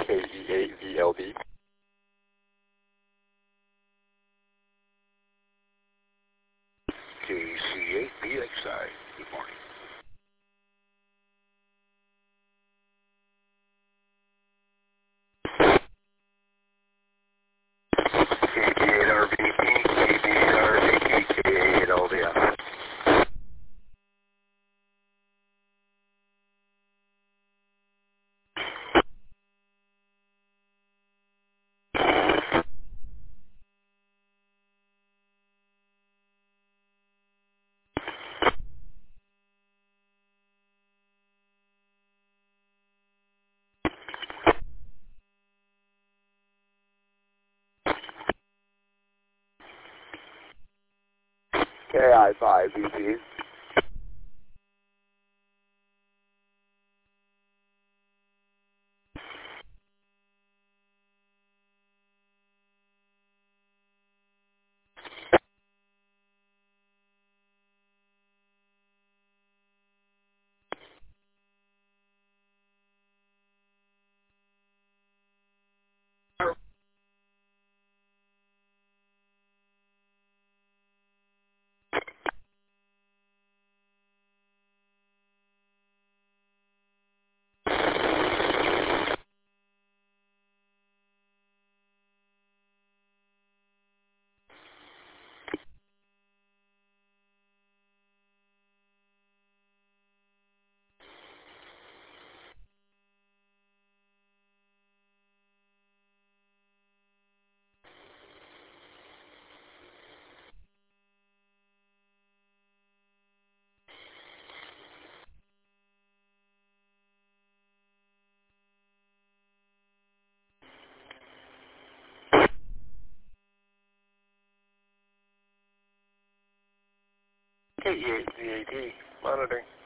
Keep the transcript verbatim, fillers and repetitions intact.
K E eight V L D. K C eight B X I. Good morning. K B eight R B P, K B eight R B P, K eight L D F. K I five B P. K E eight V A D. Monitoring.